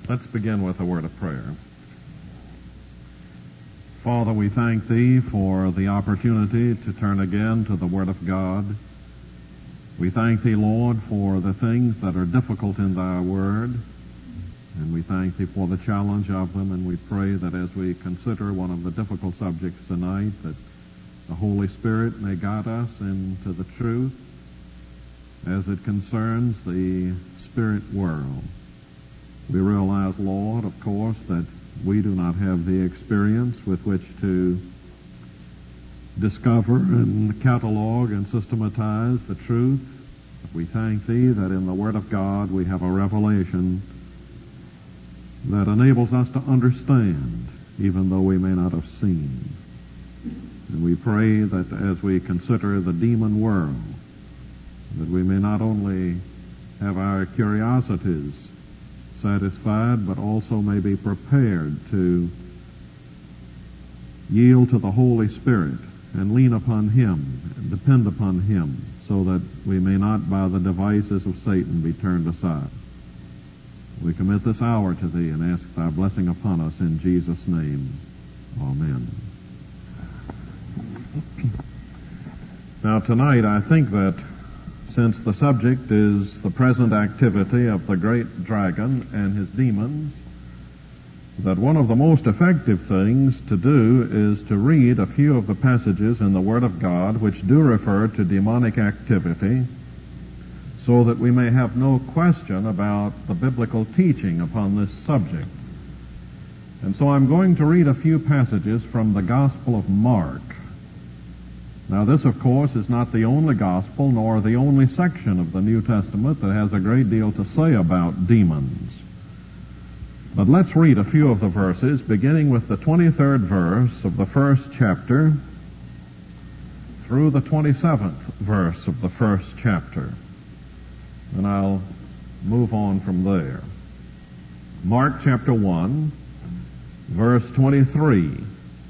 Let's begin with a word of prayer. Father, we thank Thee for the opportunity to turn again to the Word of God. We thank Thee, Lord, for the things that are difficult in Thy Word, and we thank Thee for the challenge of them, and we pray that as we consider one of the difficult subjects tonight, that the Holy Spirit may guide us into the truth as it concerns the spirit world. We realize, Lord, of course, that we do not have the experience with which to discover and catalog and systematize the truth. We thank Thee that in the Word of God we have a revelation that enables us to understand, even though we may not have seen. And we pray that as we consider the demon world, that we may not only have our curiosities satisfied, but also may be prepared to yield to the Holy Spirit and lean upon Him and depend upon Him, so that we may not by the devices of Satan be turned aside. We commit this hour to Thee and ask Thy blessing upon us in Jesus' name. Amen. Now tonight I think that since the subject is the present activity of the great dragon and his demons, that one of the most effective things to do is to read a few of the passages in the Word of God which do refer to demonic activity, so that we may have no question about the biblical teaching upon this subject. And so I'm going to read a few passages from the Gospel of Mark. Now this, of course, is not the only gospel nor the only section of the New Testament that has a great deal to say about demons. But let's read a few of the verses, beginning with the 23rd verse of the first chapter through the 27th verse of the first chapter. And I'll move on from there. Mark chapter 1, verse 23.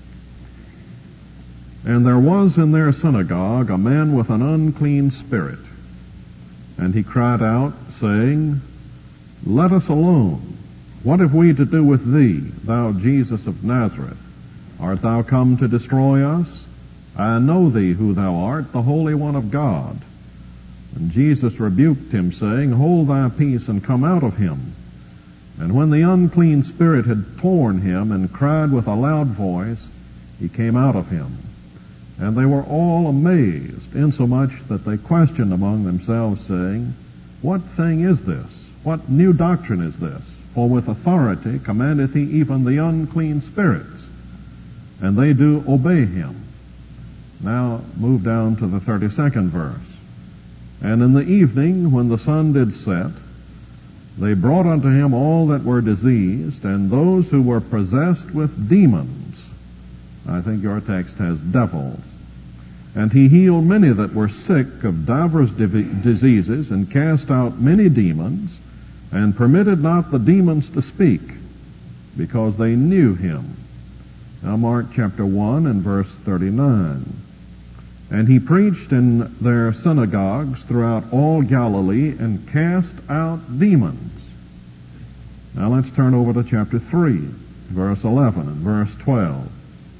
And there was in their synagogue a man with an unclean spirit, and he cried out, saying, Let us alone. What have we to do with thee, thou Jesus of Nazareth? Art thou come to destroy us? I know thee who thou art, the Holy One of God. And Jesus rebuked him, saying, Hold thy peace, and come out of him. And when the unclean spirit had torn him, and cried with a loud voice, he came out of him. And they were all amazed, insomuch that they questioned among themselves, saying, What thing is this? What new doctrine is this? For with authority commandeth he even the unclean spirits, and they do obey him. Now move down to the 32nd verse. And in the evening, when the sun did set, they brought unto him all that were diseased, and those who were possessed with demons. I think your text has devils. And he healed many that were sick of divers diseases, and cast out many demons, and permitted not the demons to speak, because they knew him. Now Mark chapter 1 and verse 39. And he preached in their synagogues throughout all Galilee, and cast out demons. Now let's turn over to chapter 3, verse 11 and verse 12.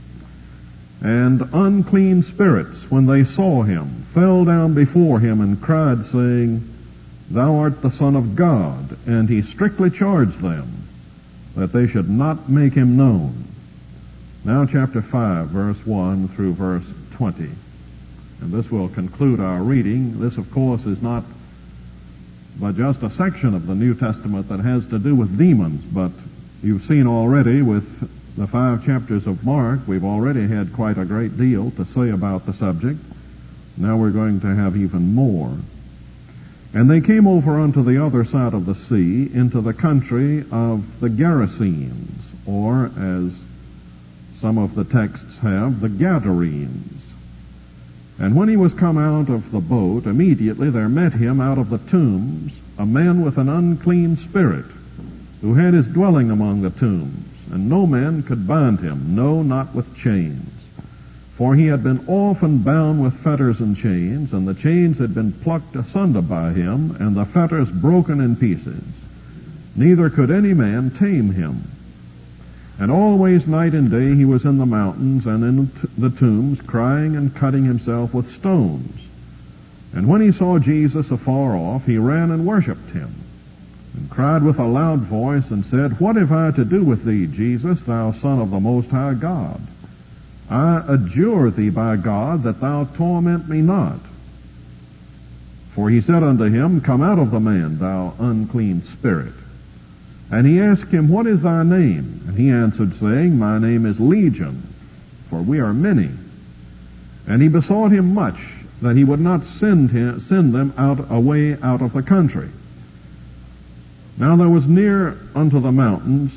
And unclean spirits, when they saw him, fell down before him and cried, saying, Thou art the Son of God. And he strictly charged them that they should not make him known. Now chapter 5, verse 1 through verse 20. And this will conclude our reading. This, of course, is not but just a section of the New Testament that has to do with demons, but you've seen already with the 5 chapters of Mark, we've already had quite a great deal to say about the subject. Now we're going to have even more. And they came over unto the other side of the sea, into the country of the Gerasenes, or as some of the texts have, the Gadarenes. And when he was come out of the boat, immediately there met him out of the tombs a man with an unclean spirit, who had his dwelling among the tombs. And no man could bind him, no, not with chains. For he had been often bound with fetters and chains, and the chains had been plucked asunder by him, and the fetters broken in pieces. neither could any man tame him. And always night and day he was in the mountains and in the tombs, crying and cutting himself with stones. And when he saw Jesus afar off, he ran and worshipped him, and cried with a loud voice, and said, What have I to do with thee, Jesus, thou Son of the Most High God? I adjure thee by God that thou torment me not. For he said unto him, Come out of the man, thou unclean spirit. And he asked him, What is thy name? And he answered, saying, My name is Legion, for we are many. And he besought him much that he would not send them away out of the country. Now there was near unto the mountains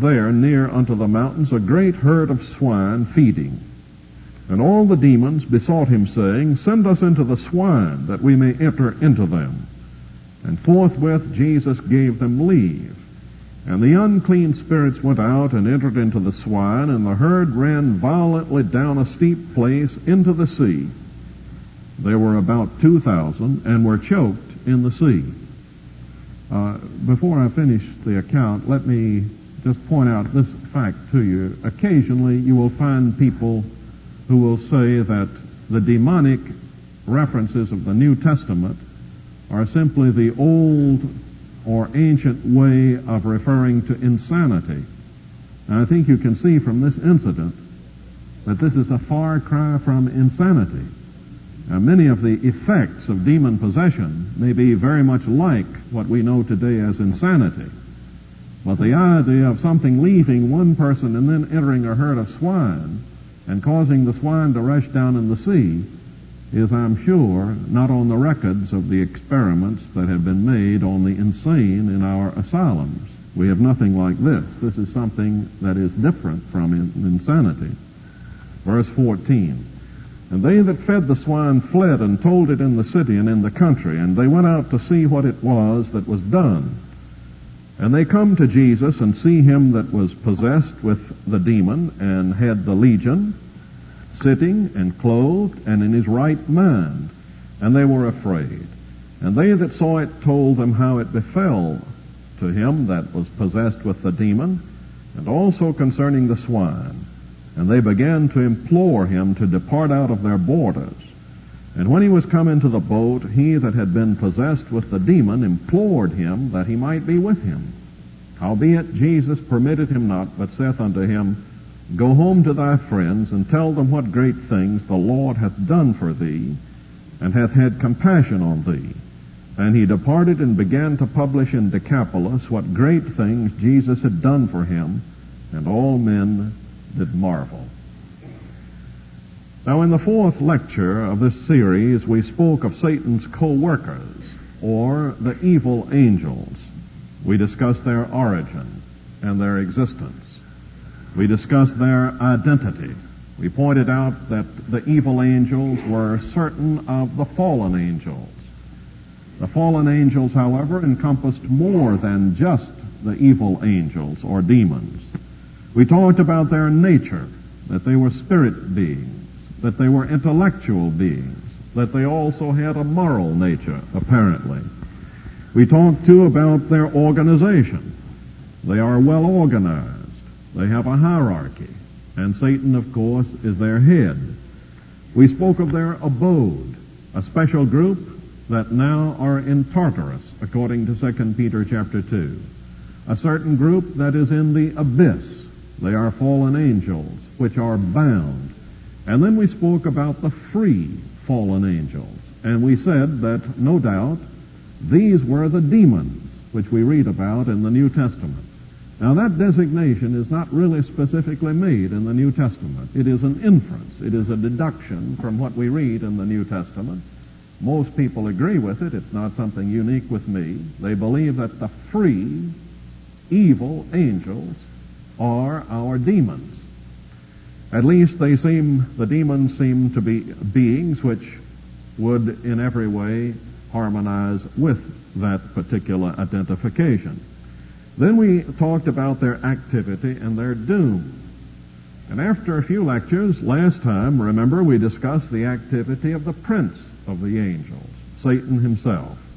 a great herd of swine feeding. And all the demons besought him, saying, Send us into the swine, that we may enter into them. And forthwith Jesus gave them leave. And the unclean spirits went out and entered into the swine, and the herd ran violently down a steep place into the sea. There were about 2,000, and were choked in the sea. Before I finish the account, let me just point out this fact to you. Occasionally you will find people who will say that the demonic references of the New Testament are simply the old or ancient way of referring to insanity. And I think you can see from this incident that this is a far cry from insanity. Many of the effects of demon possession may be very much like what we know today as insanity. But the idea of something leaving one person and then entering a herd of swine and causing the swine to rush down in the sea is, I'm sure, not on the records of the experiments that have been made on the insane in our asylums. We have nothing like this. This is something that is different from insanity. Verse 14. And they that fed the swine fled and told it in the city and in the country, and they went out to see what it was that was done. And they come to Jesus and see him that was possessed with the demon and had the legion, sitting and clothed and in his right mind. And they were afraid. And they that saw it told them how it befell to him that was possessed with the demon, and also concerning the swine. And they began to implore him to depart out of their borders. And when he was come into the boat, he that had been possessed with the demon implored him that he might be with him. Howbeit Jesus permitted him not, but saith unto him, Go home to thy friends, and tell them what great things the Lord hath done for thee, and hath had compassion on thee. And he departed and began to publish in Decapolis what great things Jesus had done for him, and all men did marvel. Now, in the fourth lecture of this series, we spoke of Satan's co-workers, or the evil angels. We discussed their origin and their existence. We discussed their identity. We pointed out that the evil angels were certain of the fallen angels. The fallen angels, however, encompassed more than just the evil angels or demons. We talked about their nature, that they were spirit beings, that they were intellectual beings, that they also had a moral nature, apparently. We talked, too, about their organization. They are well organized. They have a hierarchy, and Satan, of course, is their head. We spoke of their abode, a special group that now are in Tartarus, according to 2 Peter chapter 2. A certain group that is in the abyss. They are fallen angels, which are bound. And then we spoke about the free fallen angels. And we said that, no doubt, these were the demons, which we read about in the New Testament. Now, that designation is not really specifically made in the New Testament. It is an inference. It is a deduction from what we read in the New Testament. Most people agree with it. It's not something unique with me. They believe that the free, evil angels are our demons. At least the demons seem to be beings which would in every way harmonize with that particular identification. Then we talked about their activity and their doom. And after a few lectures, last time, remember, we discussed the activity of the prince of the angels, Satan himself.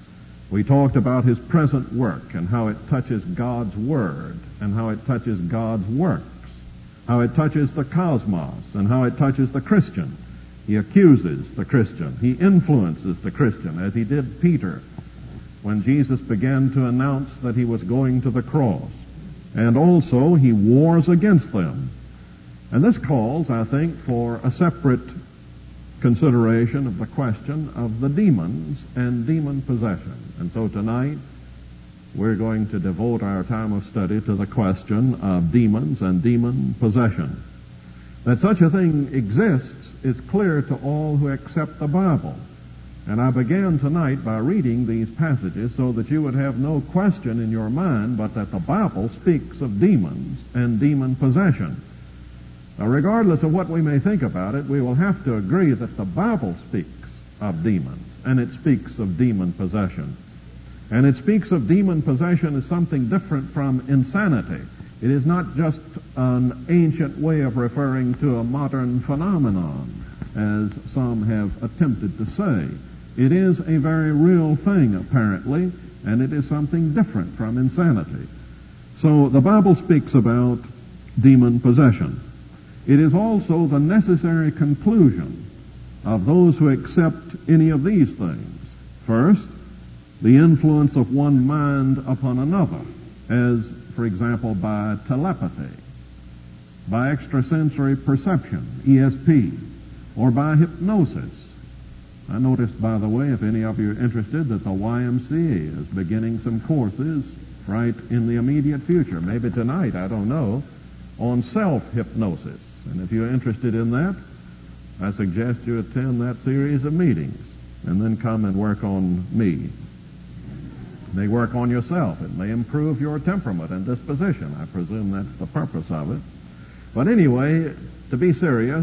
We talked about his present work and how it touches God's Word and how it touches God's works, how it touches the cosmos and how it touches the Christian. He accuses the Christian. He influences the Christian, as he did Peter when Jesus began to announce that he was going to the cross. And also he wars against them. And this calls, I think, for a separate consideration of the question of the demons and demon possession. And so tonight we're going to devote our time of study to the question of demons and demon possession. That such a thing exists is clear to all who accept the Bible. And I began tonight by reading these passages so that you would have no question in your mind but that the Bible speaks of demons and demon possession. Now, regardless of what we may think about it, we will have to agree that the Bible speaks of demons, and it speaks of demon possession. And it speaks of demon possession as something different from insanity. It is not just an ancient way of referring to a modern phenomenon, as some have attempted to say. It is a very real thing, apparently, and it is something different from insanity. So the Bible speaks about demon possession. It is also the necessary conclusion of those who accept any of these things. First, the influence of one mind upon another, as, for example, by telepathy, by extrasensory perception, ESP, or by hypnosis. I noticed, by the way, if any of you are interested, that the YMCA is beginning some courses right in the immediate future, maybe tonight, I don't know, on self-hypnosis. And if you're interested in that, I suggest you attend that series of meetings and then come and work on me. It may work on yourself. It may improve your temperament and disposition. I presume that's the purpose of it. But anyway, to be serious,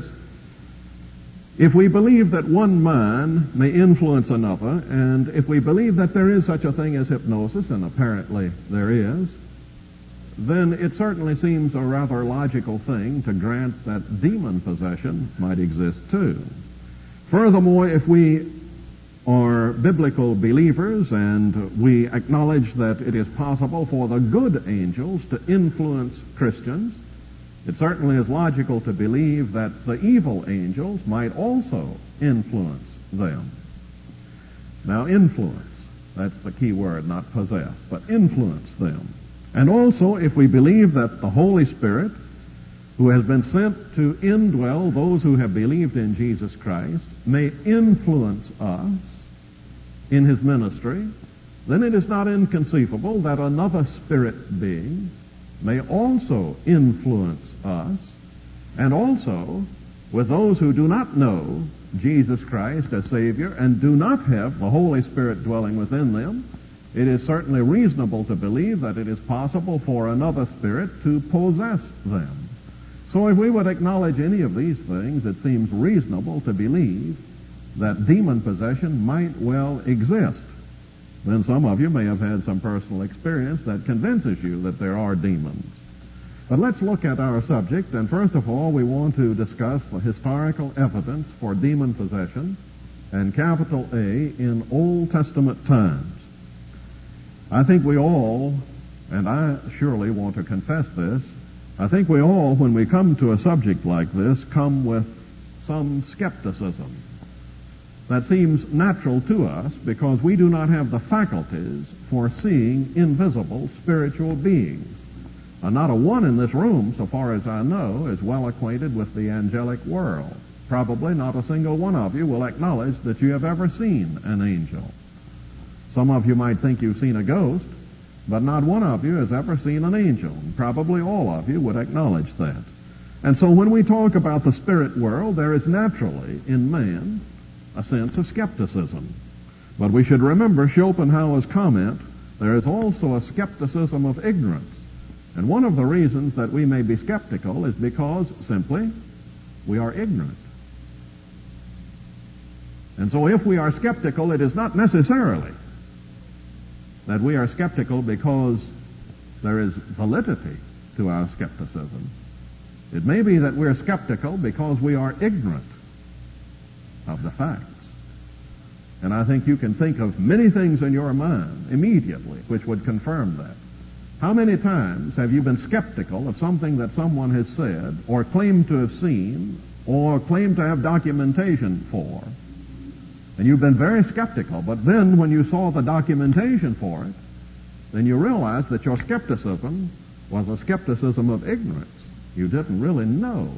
if we believe that one mind may influence another, and if we believe that there is such a thing as hypnosis, and apparently there is, then it certainly seems a rather logical thing to grant that demon possession might exist too. Furthermore, if we are biblical believers and we acknowledge that it is possible for the good angels to influence Christians, it certainly is logical to believe that the evil angels might also influence them. Now, influence, that's the key word, not possess, but influence them. And also, if we believe that the Holy Spirit, who has been sent to indwell those who have believed in Jesus Christ, may influence us in his ministry, then it is not inconceivable that another spirit being may also influence us, and also with those who do not know Jesus Christ as Savior and do not have the Holy Spirit dwelling within them, it is certainly reasonable to believe that it is possible for another spirit to possess them. So if we would acknowledge any of these things, it seems reasonable to believe that demon possession might well exist. Then some of you may have had some personal experience that convinces you that there are demons. But let's look at our subject, and first of all, we want to discuss the historical evidence for demon possession, and capital A, in Old Testament times. I think we all, and I surely want to confess this, I think we all, when we come to a subject like this, come with some skepticism. That seems natural to us because we do not have the faculties for seeing invisible spiritual beings. Not a one in this room, so far as I know, is well acquainted with the angelic world. Probably not a single one of you will acknowledge that you have ever seen an angel. Some of you might think you've seen a ghost, but not one of you has ever seen an angel. And probably all of you would acknowledge that. And so when we talk about the spirit world, there is naturally in man a sense of skepticism. But we should remember Schopenhauer's comment, there is also a skepticism of ignorance. And one of the reasons that we may be skeptical is because, simply, we are ignorant. And so if we are skeptical, it is not necessarily that we are skeptical because there is validity to our skepticism. It may be that we're skeptical because we are ignorant of the facts. And I think you can think of many things in your mind immediately which would confirm that. How many times have you been skeptical of something that someone has said or claimed to have seen or claimed to have documentation for? And you've been very skeptical, but then when you saw the documentation for it, then you realized that your skepticism was a skepticism of ignorance. You didn't really know.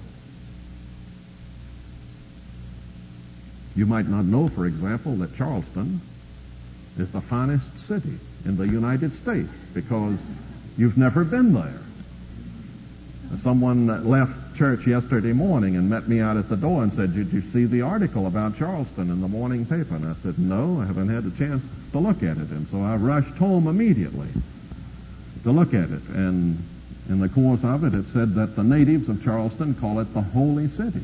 You might not know, for example, that Charleston is the finest city in the United States because you've never been there. Someone left church yesterday morning and met me out at the door and said, "Did you see the article about Charleston in the morning paper?" And I said, "No, I haven't had a chance to look at it." And so I rushed home immediately to look at it. And in the course of it, it said that the natives of Charleston call it the Holy City.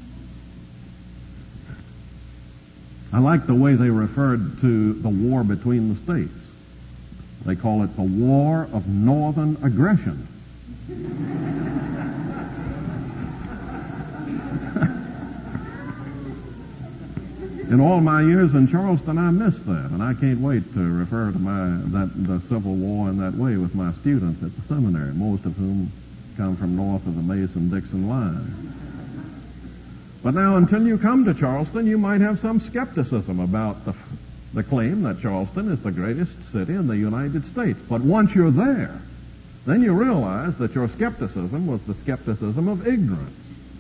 I like the way they referred to the war between the states. They call it the War of Northern Aggression. In all my years in Charleston, I missed that, and I can't wait to refer to the Civil War in that way with my students at the seminary, most of whom come from north of the Mason-Dixon line. But now, until you come to Charleston, you might have some skepticism about the claim that Charleston is the greatest city in the United States. But once you're there, then you realize that your skepticism was the skepticism of ignorance.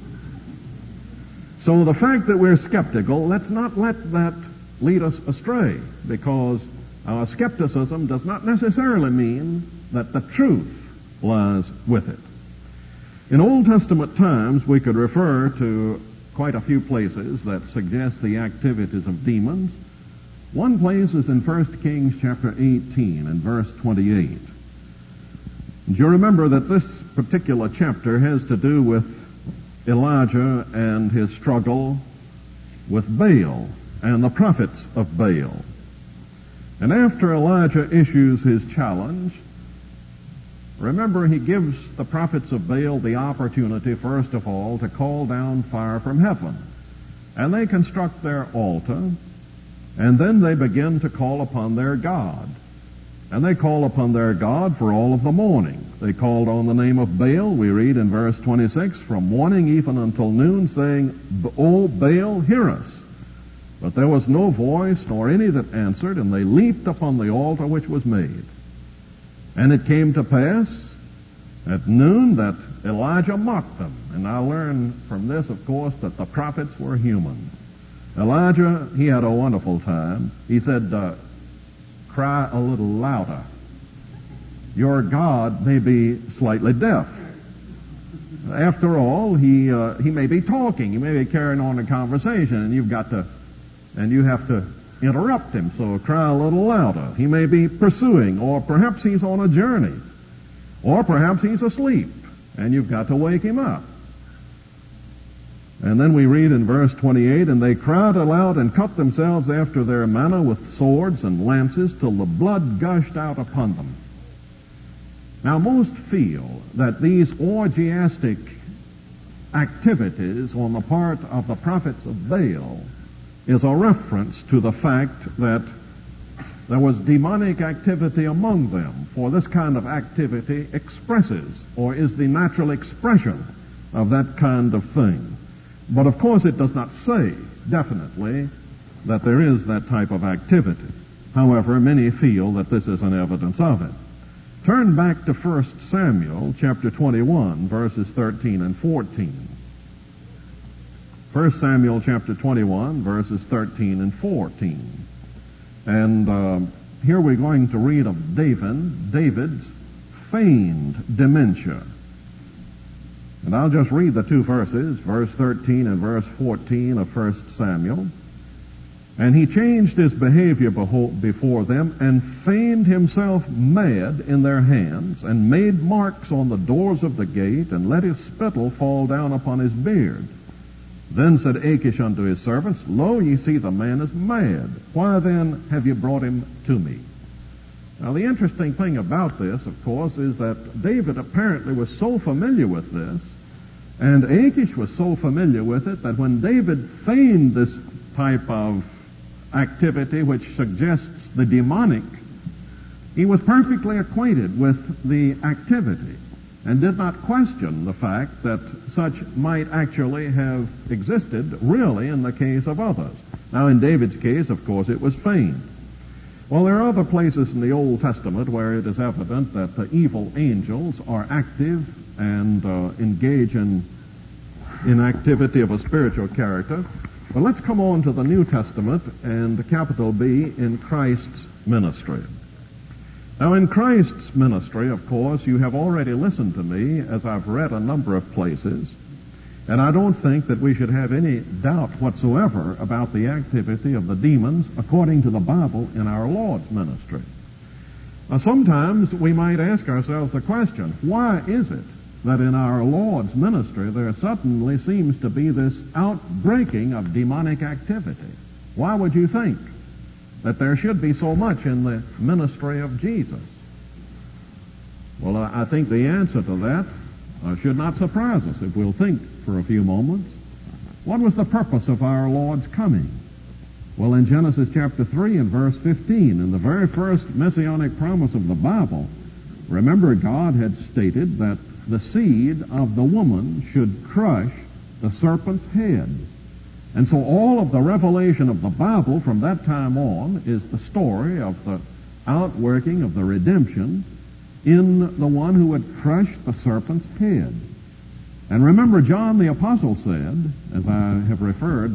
So the fact that we're skeptical, let's not let that lead us astray, because our skepticism does not necessarily mean that the truth lies with it. In Old Testament times, we could refer to quite a few places that suggest the activities of demons. One place is in 1 Kings chapter 18 and verse 28. And you remember that this particular chapter has to do with Elijah and his struggle with Baal and the prophets of Baal. And after Elijah issues his challenge, remember he gives the prophets of Baal the opportunity, first of all, to call down fire from heaven. And they construct their altar, and then they begin to call upon their God. And they call upon their God for all of the morning. They called on the name of Baal, we read in verse 26, from morning even until noon, saying, "O Baal, hear us." But there was no voice nor any that answered, and they leaped upon the altar which was made. And it came to pass at noon that Elijah mocked them. And I learn from this, of course, that the prophets were human. Elijah, he had a wonderful time. He said, "Cry a little louder. Your God may be slightly deaf." After all, he may be talking. He may be carrying on a conversation, and you have to interrupt him. So cry a little louder. He may be pursuing, or perhaps he's on a journey, or perhaps he's asleep, and you've got to wake him up. And then we read in verse 28, "And they cried aloud and cut themselves after their manner with swords and lances till the blood gushed out upon them." Now most feel that these orgiastic activities on the part of the prophets of Baal is a reference to the fact that there was demonic activity among them, for this kind of activity expresses or is the natural expression of that kind of thing. But of course it does not say definitely that there is that type of activity. However, many feel that this is an evidence of it. Turn back to 1 Samuel chapter 21, verses 13 and 14. 1 Samuel chapter 21, verses 13 and 14. And here we're going to read of David's feigned dementia. And I'll just read the two verses, verse 13 and verse 14 of 1 Samuel. "And he changed his behavior before them, and feigned himself mad in their hands, and made marks on the doors of the gate, and let his spittle fall down upon his beard. Then said Achish unto his servants, Lo, ye see the man is mad. Why then have you brought him to me?" Now the interesting thing about this, of course, is that David apparently was so familiar with this, and Achish was so familiar with it, that when David feigned this type of activity which suggests the demonic, he was perfectly acquainted with the activity and did not question the fact that such might actually have existed really in the case of others. Now, in David's case, of course, it was feigned. Well, there are other places in the Old Testament where it is evident that the evil angels are active and engage in activity of a spiritual character. But let's come on to the New Testament and the capital B in Christ's ministry. Now, in Christ's ministry, of course, you have already listened to me as I've read a number of places, and I don't think that we should have any doubt whatsoever about the activity of the demons according to the Bible in our Lord's ministry. Now, sometimes we might ask ourselves the question, why is it that in our Lord's ministry there suddenly seems to be this outbreaking of demonic activity? Why would you think that there should be so much in the ministry of Jesus? Well, I think the answer to that should not surprise us if we'll think for a few moments. What was the purpose of our Lord's coming? Well, in Genesis chapter 3 and verse 15, in the very first messianic promise of the Bible, remember God had stated that the seed of the woman should crush the serpent's head. And so all of the revelation of the Bible from that time on is the story of the outworking of the redemption in the one who would crush the serpent's head. And remember, John the Apostle said, as I have referred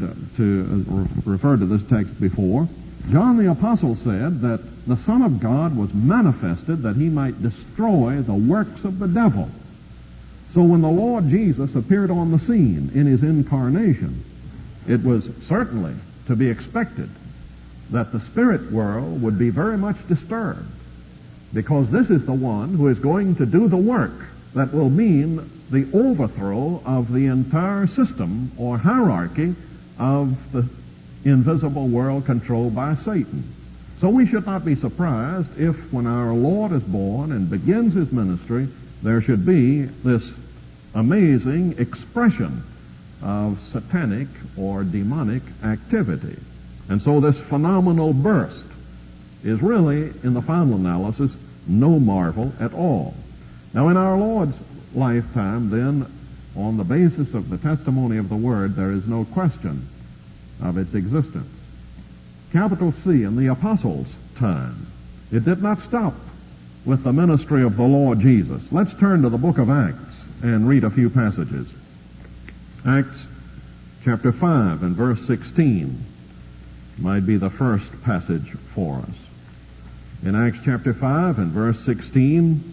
to this text before, John the Apostle said that the Son of God was manifested that he might destroy the works of the devil. So when the Lord Jesus appeared on the scene in his incarnation, it was certainly to be expected that the spirit world would be very much disturbed, because this is the one who is going to do the work that will mean the overthrow of the entire system or hierarchy of the invisible world controlled by Satan. So we should not be surprised if when our Lord is born and begins his ministry, there should be this amazing expression of satanic or demonic activity. And so this phenomenal burst is really, in the final analysis, no marvel at all. Now, in our Lord's lifetime, then, on the basis of the testimony of the Word, there is no question of its existence. Capital C, in the Apostles' time, it did not stop with the ministry of the Lord Jesus. Let's turn to the book of Acts and read a few passages. Acts chapter 5 and verse 16 might be the first passage for us. In Acts chapter 5 and verse 16,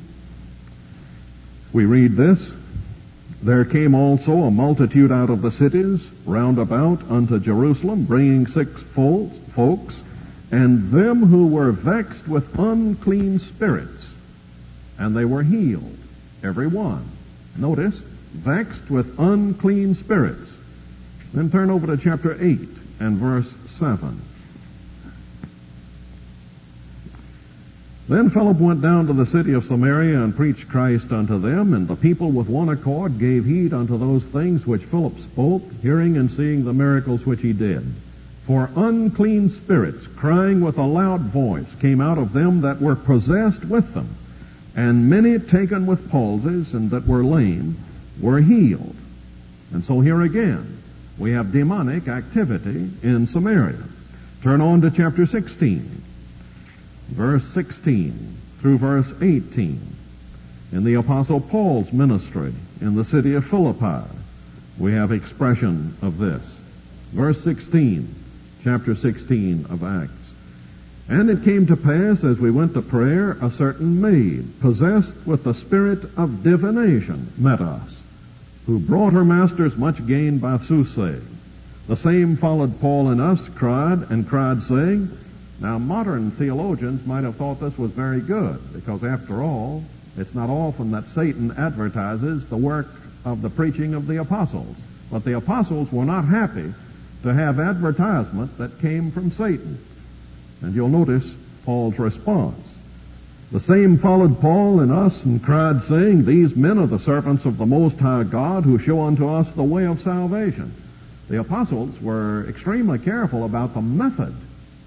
we read this: There came also a multitude out of the cities round about unto Jerusalem, bringing sick folks, and them who were vexed with unclean spirits, and they were healed, every one. Notice, vexed with unclean spirits. Then turn over to chapter 8 and verse 7. Then Philip went down to the city of Samaria and preached Christ unto them, and the people with one accord gave heed unto those things which Philip spoke, hearing and seeing the miracles which he did. For unclean spirits, crying with a loud voice, came out of them that were possessed with them, and many taken with palsies and that were lame were healed. And so here again, we have demonic activity in Samaria. Turn on to chapter 16. Verse 16 through verse 18. In the Apostle Paul's ministry in the city of Philippi, we have expression of this. Verse 16, chapter 16 of Acts. And it came to pass, as we went to prayer, a certain maid, possessed with the spirit of divination, met us, who brought her masters much gain by soothsaying. The same followed Paul and us, cried, saying, Now, modern theologians might have thought this was very good, because after all, it's not often that Satan advertises the work of the preaching of the apostles. But the apostles were not happy to have advertisement that came from Satan. And you'll notice Paul's response. The same followed Paul and us and cried, saying, These men are the servants of the Most High God, who show unto us the way of salvation. The apostles were extremely careful about the method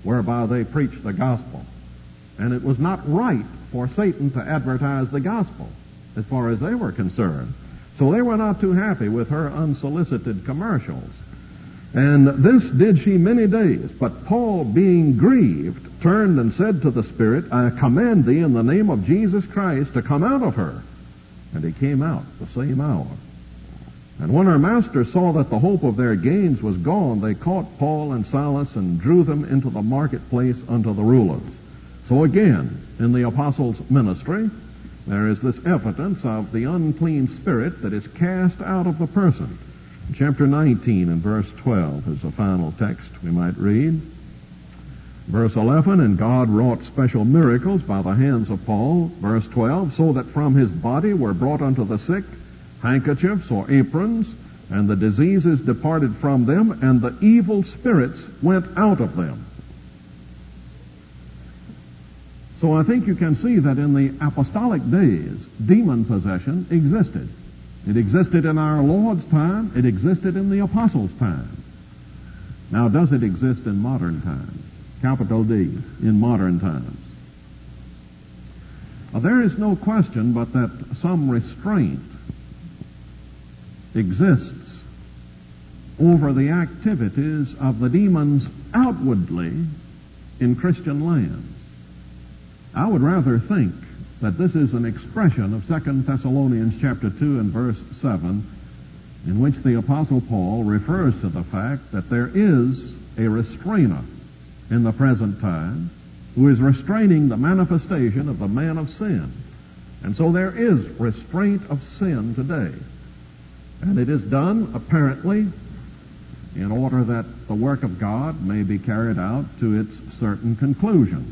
whereby they preached the gospel. And it was not right for Satan to advertise the gospel as far as they were concerned. So they were not too happy with her unsolicited commercials. And this did she many days. But Paul, being grieved, turned and said to the Spirit, I command thee in the name of Jesus Christ to come out of her. And he came out the same hour. And when her masters saw that the hope of their gains was gone, they caught Paul and Silas and drew them into the marketplace unto the rulers. So again, in the apostles' ministry, there is this evidence of the unclean spirit that is cast out of the person. Chapter 19 and verse 12 is the final text we might read. Verse 11, and God wrought special miracles by the hands of Paul. Verse 12, so that from his body were brought unto the sick handkerchiefs or aprons, and the diseases departed from them, and the evil spirits went out of them. So I think you can see that in the apostolic days, demon possession existed. It existed in our Lord's time. It existed in the apostles' time. Now, does it exist in modern times? Capital D, in modern times. There is no question but that some restraint exists over the activities of the demons outwardly in Christian lands. I would rather think that this is an expression of 2 Thessalonians chapter 2 and verse 7, in which the Apostle Paul refers to the fact that there is a restrainer in the present time who is restraining the manifestation of the man of sin. And so there is restraint of sin today. And it is done, apparently, in order that the work of God may be carried out to its certain conclusion.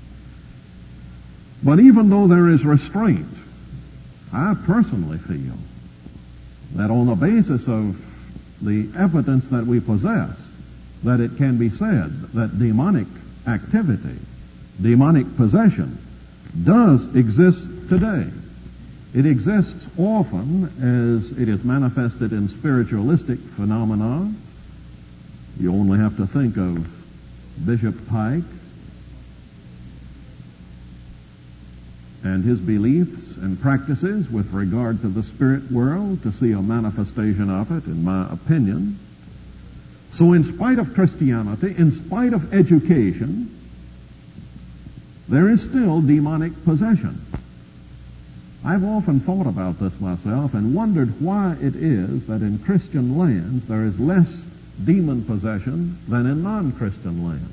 But even though there is restraint, I personally feel that on the basis of the evidence that we possess, that it can be said that demonic activity, demonic possession, does exist today. It exists often as it is manifested in spiritualistic phenomena. You only have to think of Bishop Pike and his beliefs and practices with regard to the spirit world to see a manifestation of it, in my opinion. So in spite of Christianity, in spite of education, there is still demonic possession. I've often thought about this myself and wondered why it is that in Christian lands there is less demon possession than in non-Christian lands.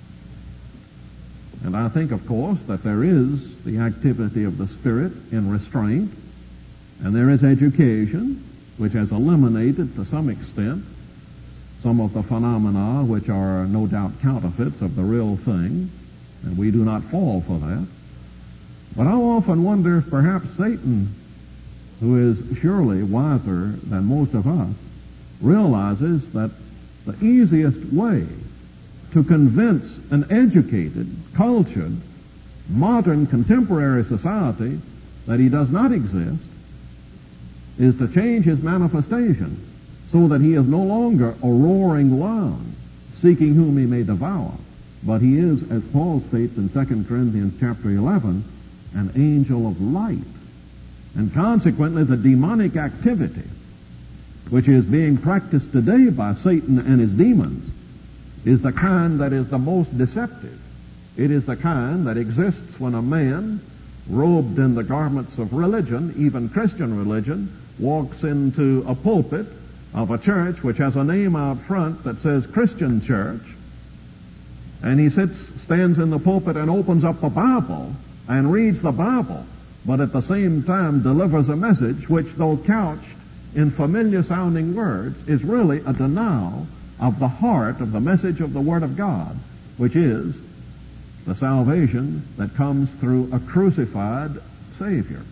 And I think, of course, that there is the activity of the Spirit in restraint, and there is education, which has eliminated to some extent some of the phenomena which are no doubt counterfeits of the real thing, and we do not fall for that. But I often wonder if perhaps Satan, who is surely wiser than most of us, realizes that the easiest way to convince an educated, cultured, modern, contemporary society that he does not exist is to change his manifestation so that he is no longer a roaring lion seeking whom he may devour, but he is, as Paul states in 2 Corinthians chapter 11, an angel of light. And consequently, the demonic activity which is being practiced today by Satan and his demons is the kind that is the most deceptive. It is the kind that exists when a man, robed in the garments of religion, even Christian religion, walks into a pulpit of a church which has a name out front that says Christian Church, and he stands in the pulpit and opens up the Bible and reads the Bible, but at the same time delivers a message which, though couched in familiar sounding words, is really a denial of the heart of the message of the Word of God, which is the salvation that comes through a crucified Savior.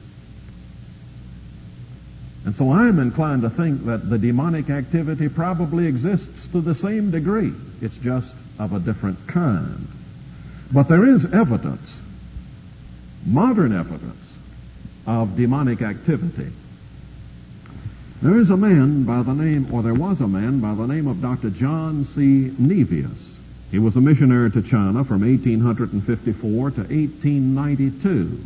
And so I'm inclined to think that the demonic activity probably exists to the same degree. It's just of a different kind. But there is evidence, modern evidence, of demonic activity. There was a man by the name of Dr. John C. Nevius. He was a missionary to China from 1854 to 1892.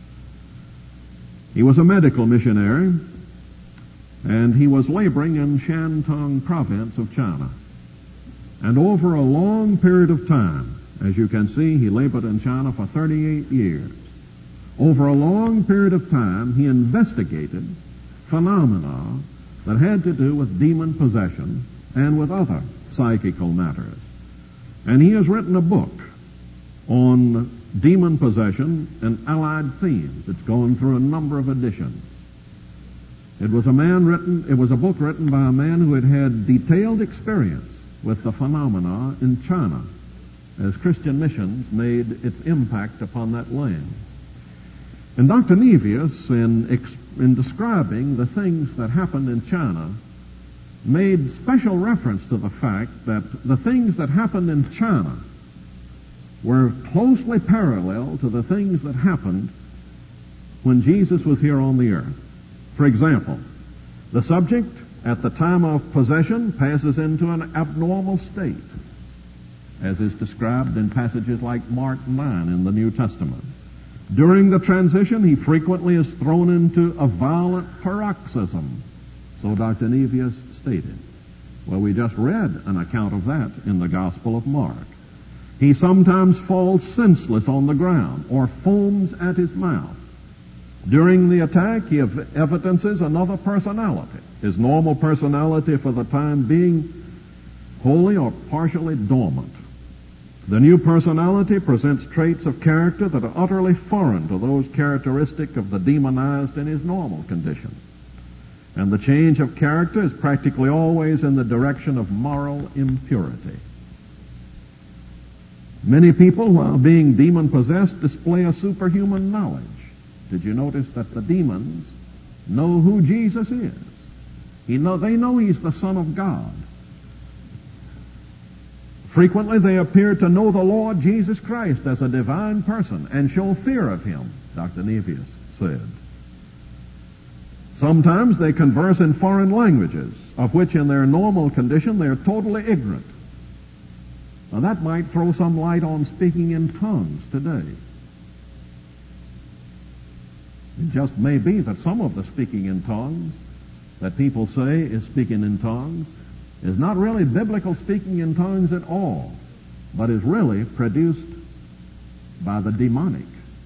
He was a medical missionary, and he was laboring in Shantung province of China. And over a long period of time, as you can see, he labored in China for 38 years. Over a long period of time, he investigated phenomena that had to do with demon possession and with other psychical matters. And he has written a book on demon possession and allied themes. It's gone through a number of editions. It was a book written by a man who had had detailed experience with the phenomena in China as Christian missions made its impact upon that land. And Dr. Nevius, in describing the things that happened in China, made special reference to the fact that the things that happened in China were closely parallel to the things that happened when Jesus was here on the earth. For example, the subject at the time of possession passes into an abnormal state, as is described in passages like Mark 9 in the New Testament. During the transition, he frequently is thrown into a violent paroxysm, so Dr. Nevius stated. Well, we just read an account of that in the Gospel of Mark. He sometimes falls senseless on the ground or foams at his mouth. During the attack, he evidences another personality, his normal personality for the time being wholly or partially dormant. The new personality presents traits of character that are utterly foreign to those characteristic of the demonized in his normal condition. And the change of character is practically always in the direction of moral impurity. Many people, while being demon-possessed, display a superhuman knowledge. Did you notice that the demons know who Jesus is? They know he's the Son of God. Frequently they appear to know the Lord Jesus Christ as a divine person and show fear of him, Dr. Nevius said. Sometimes they converse in foreign languages, of which in their normal condition they are totally ignorant. Now that might throw some light on speaking in tongues today. It just may be that some of the speaking in tongues that people say is speaking in tongues is not really biblical speaking in tongues at all, but is really produced by the demonic.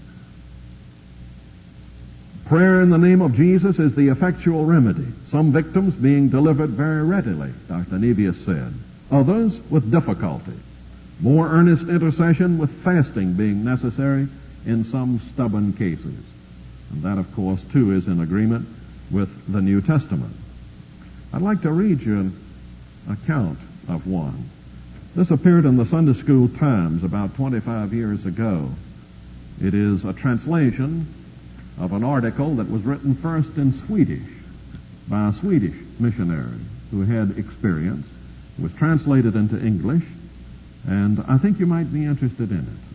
Prayer in the name of Jesus is the effectual remedy, some victims being delivered very readily, Dr. Nevius said, others with difficulty, more earnest intercession with fasting being necessary in some stubborn cases. And that, of course, too, is in agreement with the New Testament. I'd like to read you an account of one. This appeared in the Sunday School Times about 25 years ago. It is a translation of an article that was written first in Swedish by a Swedish missionary who had experience. It was translated into English, and I think you might be interested in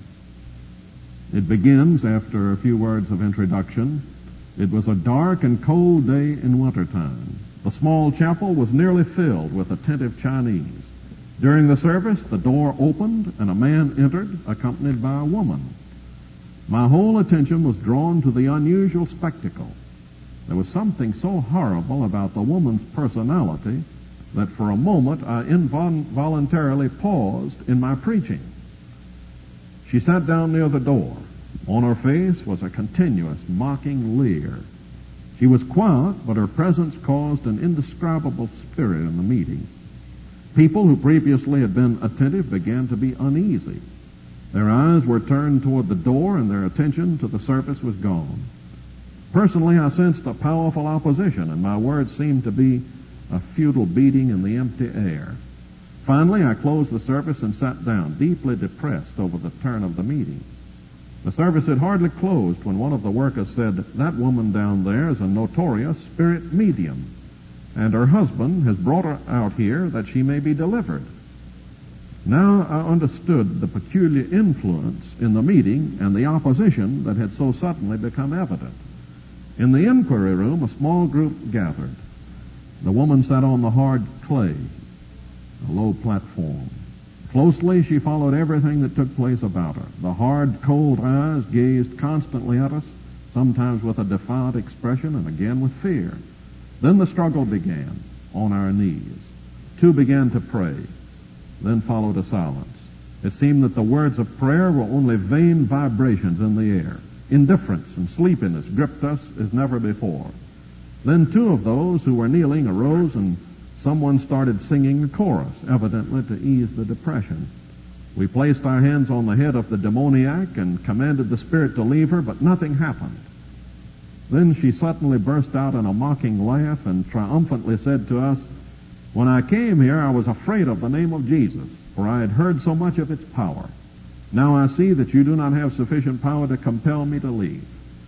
it. It begins after a few words of introduction. It was a dark and cold day in wintertime. The small chapel was nearly filled with attentive Chinese. During the service, the door opened and a man entered, accompanied by a woman. My whole attention was drawn to the unusual spectacle. There was something so horrible about the woman's personality that for a moment I involuntarily paused in my preaching. She sat down near the door. On her face was a continuous mocking leer. She was quiet, but her presence caused an indescribable spirit in the meeting. People who previously had been attentive began to be uneasy. Their eyes were turned toward the door, and their attention to the service was gone. Personally, I sensed a powerful opposition, and my words seemed to be a futile beating in the empty air. Finally, I closed the service and sat down, deeply depressed over the turn of the meeting. The service had hardly closed when one of the workers said, "That woman down there is a notorious spirit medium, and her husband has brought her out here that she may be delivered." Now I understood the peculiar influence in the meeting and the opposition that had so suddenly become evident. In the inquiry room, a small group gathered. The woman sat on the hard clay, a low platform. Closely, she followed everything that took place about her. The hard, cold eyes gazed constantly at us, sometimes with a defiant expression and again with fear. Then the struggle began on our knees. Two began to pray. Then followed a silence. It seemed that the words of prayer were only vain vibrations in the air. Indifference and sleepiness gripped us as never before. Then two of those who were kneeling arose, and someone started singing a chorus, evidently to ease the depression. We placed our hands on the head of the demoniac and commanded the spirit to leave her, but nothing happened. Then she suddenly burst out in a mocking laugh and triumphantly said to us, "When I came here, I was afraid of the name of Jesus, for I had heard so much of its power. Now I see that you do not have sufficient power to compel me to leave."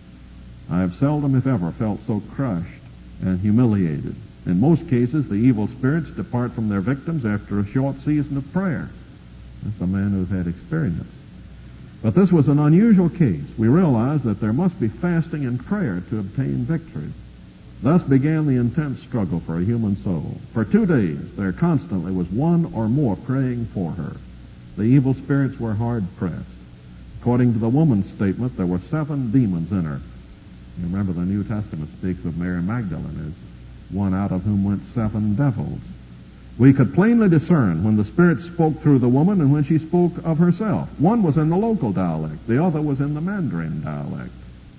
I have seldom, if ever, felt so crushed and humiliated. In most cases, the evil spirits depart from their victims after a short season of prayer. That's a man who's had experience. But this was an unusual case. We realized that there must be fasting and prayer to obtain victory. Thus began the intense struggle for a human soul. For 2 days, there constantly was one or more praying for her. The evil spirits were hard-pressed. According to the woman's statement, there were 7 demons in her. You remember the New Testament speaks of Mary Magdalene as one out of whom went 7 devils. We could plainly discern when the Spirit spoke through the woman and when she spoke of herself. One was in the local dialect. The other was in the Mandarin dialect.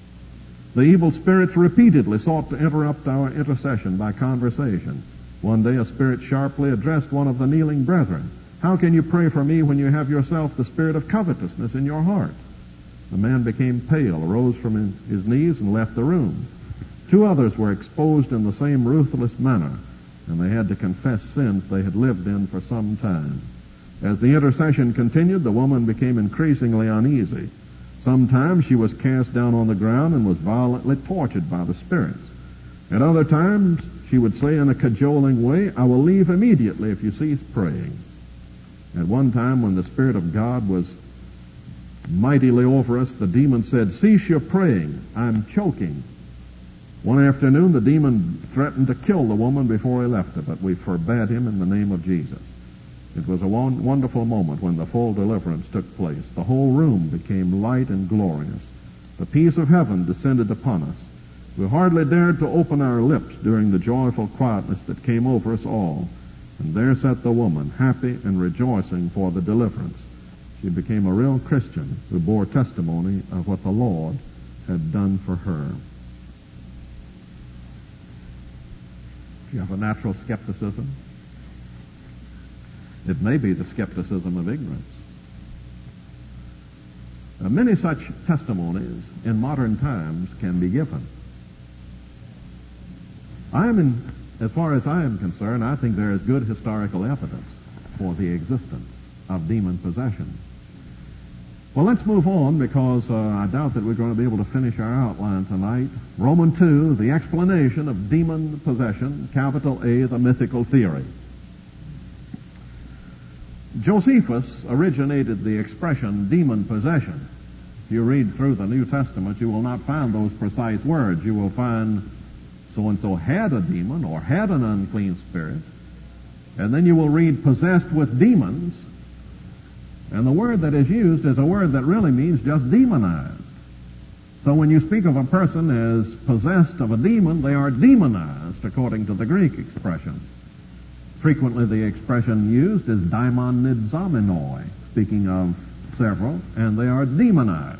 The evil spirits repeatedly sought to interrupt our intercession by conversation. One day a spirit sharply addressed one of the kneeling brethren. "How can you pray for me when you have yourself the spirit of covetousness in your heart?" The man became pale, arose from his knees, and left the room. 2 others were exposed in the same ruthless manner, and they had to confess sins they had lived in for some time. As the intercession continued, the woman became increasingly uneasy. Sometimes she was cast down on the ground and was violently tortured by the spirits. At other times, she would say in a cajoling way, "I will leave immediately if you cease praying." At one time, when the Spirit of God was mightily over us, the demon said, "Cease your praying. I'm choking." One afternoon, the demon threatened to kill the woman before he left her, but we forbade him in the name of Jesus. It was a wonderful moment when the full deliverance took place. The whole room became light and glorious. The peace of heaven descended upon us. We hardly dared to open our lips during the joyful quietness that came over us all. And there sat the woman, happy and rejoicing for the deliverance. She became a real Christian who bore testimony of what the Lord had done for her. If you have a natural skepticism, it may be the skepticism of ignorance. Many such testimonies in modern times can be given. As far as I am concerned, I think there is good historical evidence for the existence of demon possession. Well, let's move on, because I doubt that we're going to be able to finish our outline tonight. Romans 2, the explanation of demon possession, capital A, the mythical theory. Josephus originated the expression demon possession. If you read through the New Testament, you will not find those precise words. You will find so-and-so had a demon or had an unclean spirit. And then you will read possessed with demons. And the word that is used is a word that really means just demonized. So when you speak of a person as possessed of a demon, they are demonized according to the Greek expression. Frequently the expression used is daimonizomenoi, speaking of several, and they are demonized.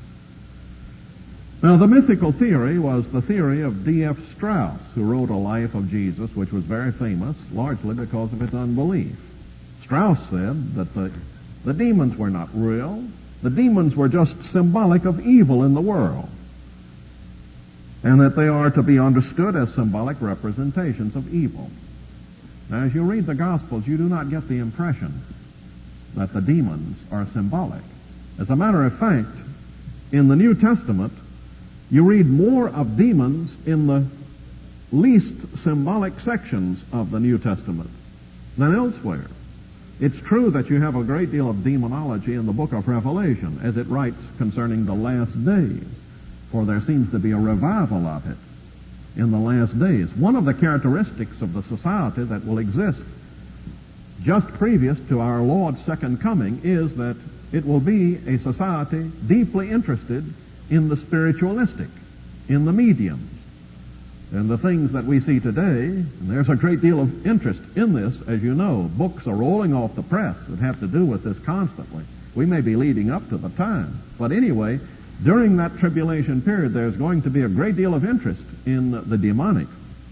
Now, the mythical theory was the theory of D.F. Strauss, who wrote a life of Jesus, which was very famous, largely because of its unbelief. Strauss said that the demons were not real. The demons were just symbolic of evil in the world, and that they are to be understood as symbolic representations of evil. Now, as you read the Gospels, you do not get the impression that the demons are symbolic. As a matter of fact, in the New Testament, you read more of demons in the least symbolic sections of the New Testament than elsewhere. It's true that you have a great deal of demonology in the book of Revelation, as it writes concerning the last days, for there seems to be a revival of it in the last days. One of the characteristics of the society that will exist just previous to our Lord's second coming is that it will be a society deeply interested in the spiritualistic, in the mediums, and the things that we see today. And there's a great deal of interest in this, as you know. Books are rolling off the press that have to do with this constantly. We may be leading up to the time. But anyway, during that tribulation period, there's going to be a great deal of interest in the demonic.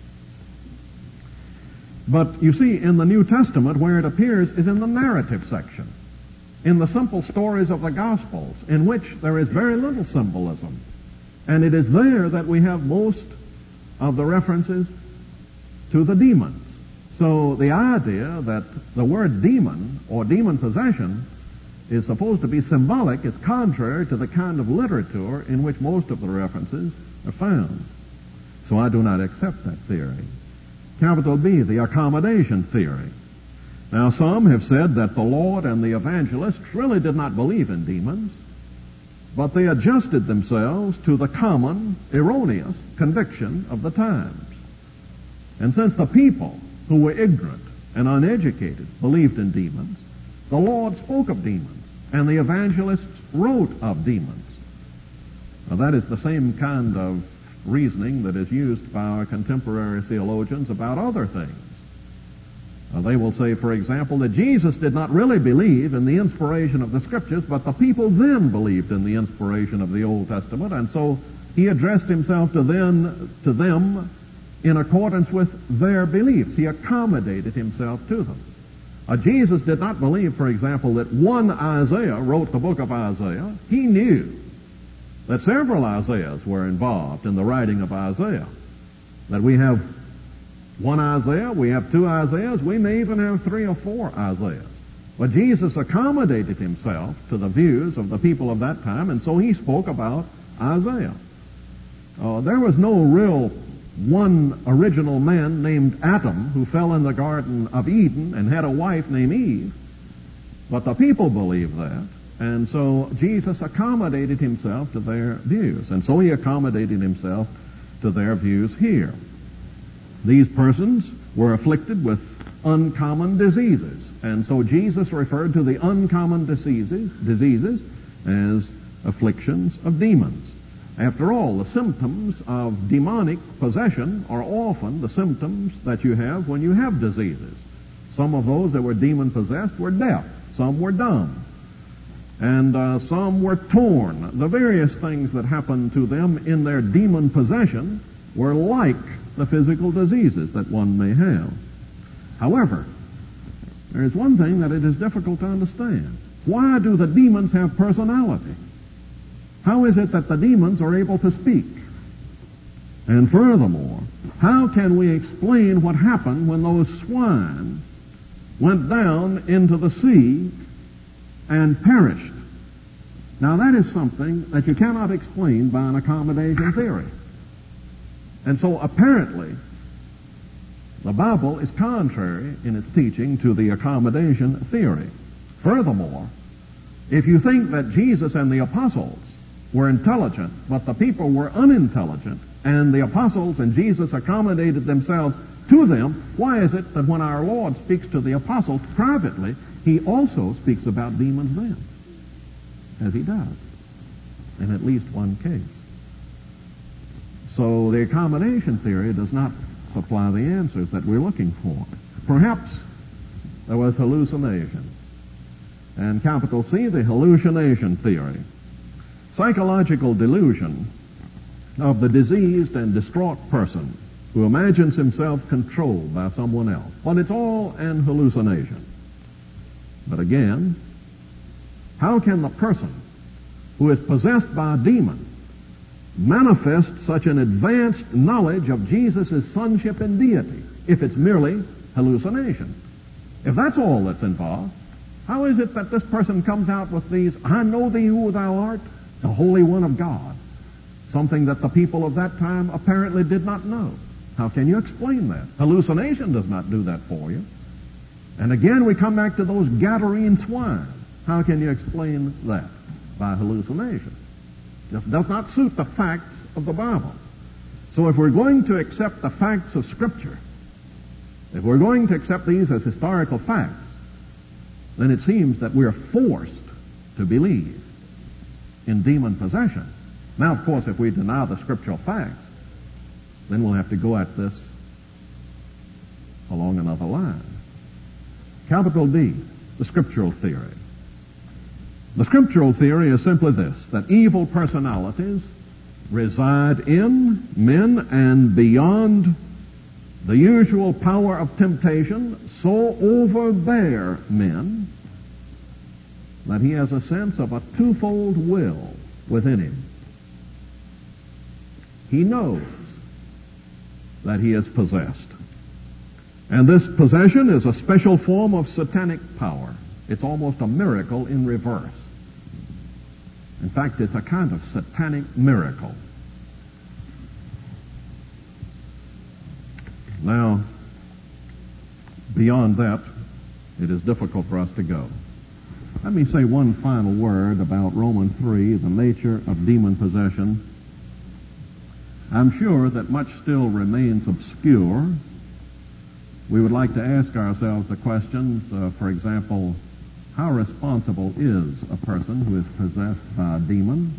But you see, in the New Testament, where it appears is in the narrative section, in the simple stories of the Gospels, in which there is very little symbolism. And it is there that we have most of the references to the demons. So the idea that the word demon or demon possession is supposed to be symbolic is contrary to the kind of literature in which most of the references are found. So I do not accept that theory. Capital B, the accommodation theory. Now, some have said that the Lord and the evangelists really did not believe in demons, but they adjusted themselves to the common, erroneous conviction of the times. And since the people who were ignorant and uneducated believed in demons, the Lord spoke of demons, and the evangelists wrote of demons. Now, that is the same kind of reasoning that is used by our contemporary theologians about other things. They will say, for example, that Jesus did not really believe in the inspiration of the Scriptures, but the people then believed in the inspiration of the Old Testament, and so he addressed himself to them in accordance with their beliefs. He accommodated himself to them. Jesus did not believe, for example, that one Isaiah wrote the book of Isaiah. He knew that several Isaiahs were involved in the writing of Isaiah, that we have one Isaiah, we have two Isaiahs, we may even have 3 or 4 Isaiahs. But Jesus accommodated himself to the views of the people of that time, and so he spoke about Isaiah. There was no real one original man named Adam who fell in the Garden of Eden and had a wife named Eve, but the people believed that, and so Jesus accommodated himself to their views, and so he accommodated himself to their views here. These persons were afflicted with uncommon diseases, and so Jesus referred to the uncommon diseases as afflictions of demons. After all, the symptoms of demonic possession are often the symptoms that you have when you have diseases. Some of those that were demon-possessed were deaf, some were dumb, and some were torn. The various things that happened to them in their demon possession were like the physical diseases that one may have. However, there is one thing that it is difficult to understand. Why do the demons have personality? How is it that the demons are able to speak? And furthermore, how can we explain what happened when those swine went down into the sea and perished? Now, that is something that you cannot explain by an accommodation theory. And so apparently, the Bible is contrary in its teaching to the accommodation theory. Furthermore, if you think that Jesus and the apostles were intelligent, but the people were unintelligent, and the apostles and Jesus accommodated themselves to them, why is it that when our Lord speaks to the apostles privately, he also speaks about demons then? As he does in at least one case. So the accommodation theory does not supply the answers that we're looking for. Perhaps there was hallucination. And capital C, the hallucination theory. Psychological delusion of the diseased and distraught person who imagines himself controlled by someone else. But it's all an hallucination. But again, how can the person who is possessed by a demon manifest such an advanced knowledge of Jesus' sonship and deity if it's merely hallucination? If that's all that's involved, how is it that this person comes out with these, I know thee who thou art, the Holy One of God, something that the people of that time apparently did not know? How can you explain that? Hallucination does not do that for you. And again, we come back to those Gadarene swine. How can you explain that? By hallucination. Just does not suit the facts of the Bible. So if we're going to accept the facts of Scripture, if we're going to accept these as historical facts, then it seems that we're forced to believe in demon possession. Now, of course, if we deny the scriptural facts, then we'll have to go at this along another line. Capital D, the scriptural theory. The scriptural theory is simply this, that evil personalities reside in men and beyond the usual power of temptation so overbear men that he has a sense of a twofold will within him. He knows that he is possessed. And this possession is a special form of satanic power. It's almost a miracle in reverse. In fact, it's a kind of satanic miracle. Now, beyond that, it is difficult for us to go. Let me say one final word about Romans 3, the nature of demon possession. I'm sure that much still remains obscure. We would like to ask ourselves the questions, for example, how responsible is a person who is possessed by a demon?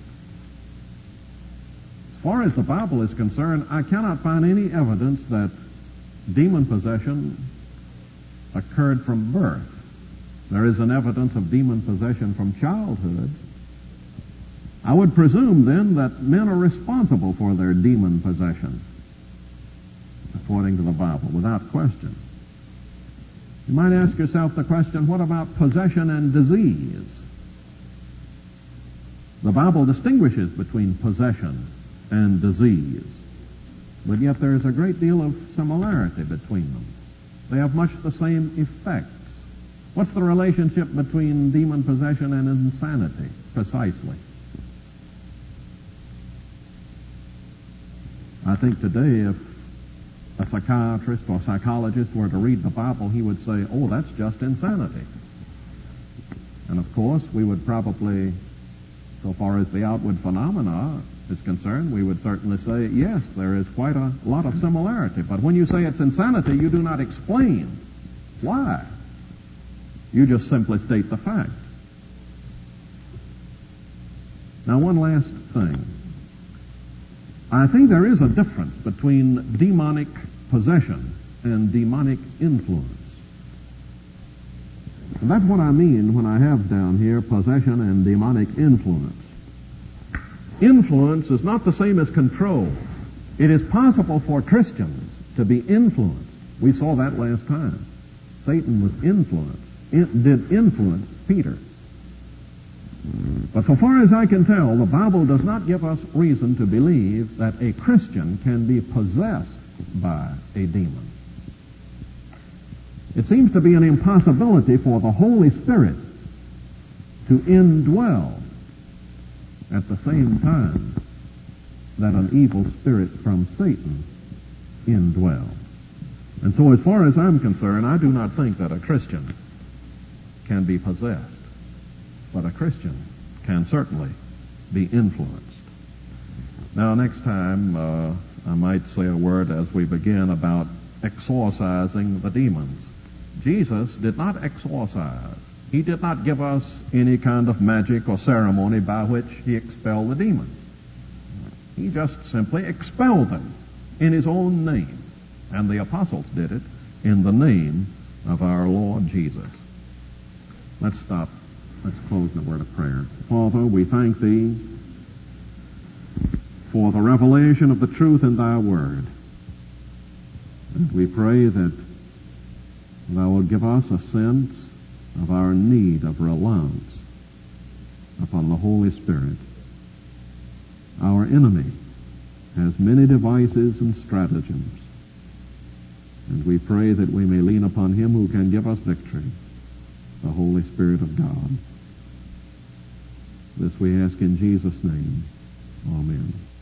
As far as the Bible is concerned, I cannot find any evidence that demon possession occurred from birth. There is an evidence of demon possession from childhood. I would presume then that men are responsible for their demon possession, according to the Bible, without question. You might ask yourself the question, what about possession and disease? The Bible distinguishes between possession and disease, but yet there is a great deal of similarity between them. They have much the same effects. What's the relationship between demon possession and insanity, precisely? I think today, if a psychiatrist or psychologist were to read the Bible, he would say, oh, that's just insanity. And of course, we would probably, so far as the outward phenomena is concerned, we would certainly say, yes, there is quite a lot of similarity. But when you say it's insanity, you do not explain why. You just simply state the fact. Now, one last thing. I think there is a difference between demonic possession and demonic influence. And that's what I mean when I have down here possession and demonic influence. Influence is not the same as control. It is possible for Christians to be influenced. We saw that last time. Satan was influenced. It did influence Peter. But so far as I can tell, the Bible does not give us reason to believe that a Christian can be possessed by a demon. It seems to be an impossibility for the Holy Spirit to indwell at the same time that an evil spirit from Satan indwells. And so as far as I'm concerned, I do not think that a Christian can be possessed. But a Christian can certainly be influenced. Now, next time, I might say a word as we begin about exorcising the demons. Jesus did not exorcise. He did not give us any kind of magic or ceremony by which he expelled the demons. He just simply expelled them in his own name. And the apostles did it in the name of our Lord Jesus. Let's stop. Let's close in a word of prayer. Father, we thank Thee for the revelation of the truth in Thy Word. And we pray that Thou will give us a sense of our need of reliance upon the Holy Spirit. Our enemy has many devices and stratagems, and we pray that we may lean upon Him who can give us victory, the Holy Spirit of God. This we ask in Jesus' name. Amen.